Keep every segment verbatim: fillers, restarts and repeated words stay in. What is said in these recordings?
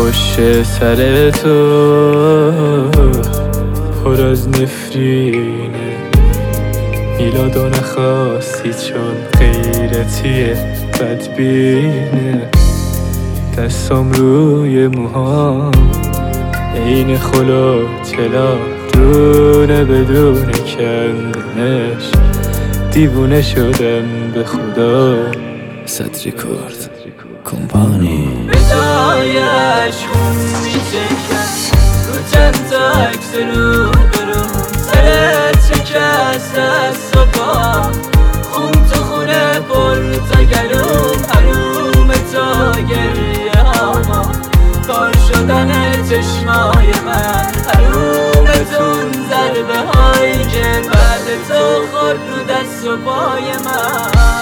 پشت سر تو پر از نفرینه، میلاد و نخواستی چون غیرتیه بدبینه. دستام روی موهام عین خلا طلا، دونه بدون کندنش دیوونه شدم به خدا. صد ریکورد کمپانی به جایش خون میچکن رو چند تا عکس رو برو، سرت شکست دست و پا، خون تو خونه پر تا گلوم، حروم تا گریه هاما، کار شدن چشمای من، حرومتون ضربه هایی که بعد تو خورد رو دست و پای من.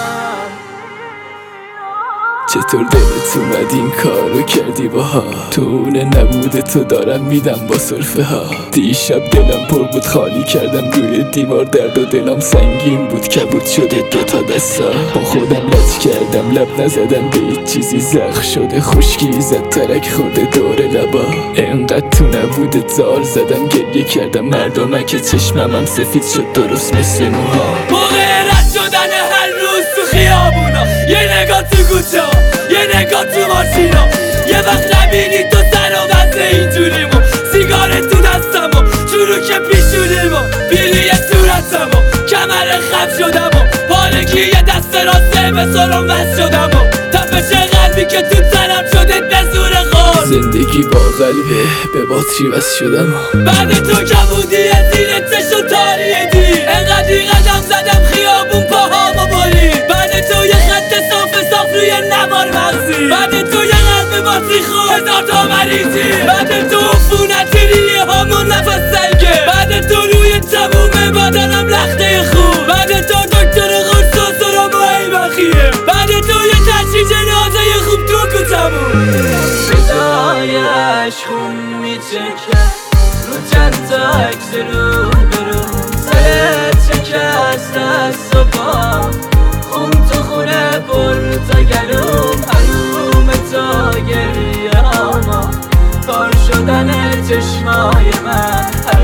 چطور دلت اومد این کارو کردی باها؟ تو اونه نبوده تو دارم میدم با صرفه ها. دیشب دلم پر بود خالی کردم روی دیوار، درد و دلم سنگین بود کبود شده دوتا دستا. با خودم لج کردم لب نزدم به هیچ چیزی، زخ شده خشکی زد ترک خورده دور لبا. انقدر تو نبوده زار زدم گریه کردم، مردمک چشمم سفید شد درست مثل موها. موقع رد شدن هر روز تو خیابونا، یه نگاه تو کوچه ها، یه نگاه تو ماشینا، یه وقت نبینی تو سر و وزه اینجوریمو، سیگار تو دستمو، چروک پیشونیمو، بیلی صورتمو، کمر خم شدمو، پارگی یه دست راسته به سرم وز شدمو، تپش قلبی که تو تنم شده به زور خور. زندگی با قلبه به باتری وز شدم، بعد تو کبودی زیر چشم تاریه دی، انقدری قدم زدم خیابون پاهامو برید، بعد تو یه خط صاف صاف روی نوار مغزی، بعد تو یه قلب باتری خود هزار تا مریضی، بعد تو عفونت ریه هامون نفس سنگه، بعد تو روی تموم بدنم لخته خوب، بعد تو دکتر قرص و سرم و ایبخیه، بعد تو یه تشریح جنازه خوب تو کتمون. به جایش خون میچکن رو چند تا عکس رو برو، سرت شکست دست و پا، خون تو خونه پر تا گلوم، حروم تا گریه هاما، کار شدن چشمای من.